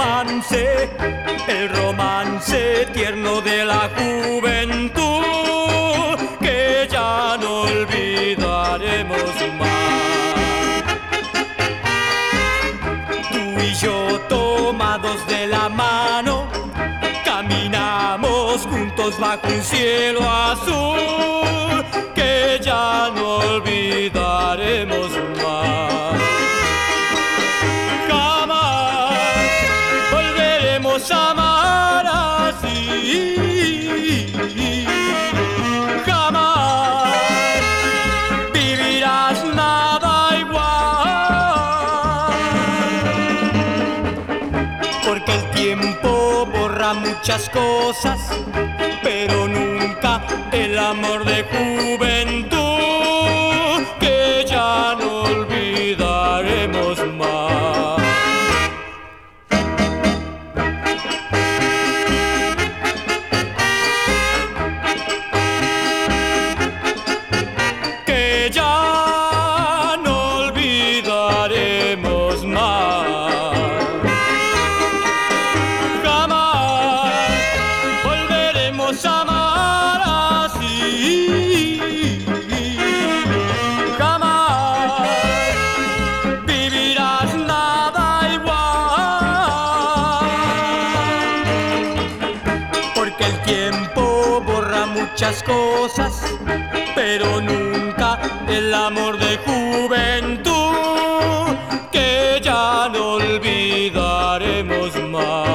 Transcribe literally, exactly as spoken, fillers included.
romance, el romance tierno de la juventud, que ya no olvidaremos más. Tú y yo tomados de la mano, caminamos juntos bajo un cielo azul, que ya no olvidaremos más. Jamás volveremos a amar así, jamás vivirás nada igual, porque el tiempo borra muchas cosas, pero nunca el amor de juventud, que ya no olvidaremos más. Que ya no olvidaremos más. Jamás volveremos a amar así, jamás vivirás nada igual, porque el tiempo borra muchas cosas, pero nunca el amor de juventud, que ya no olvidaremos más.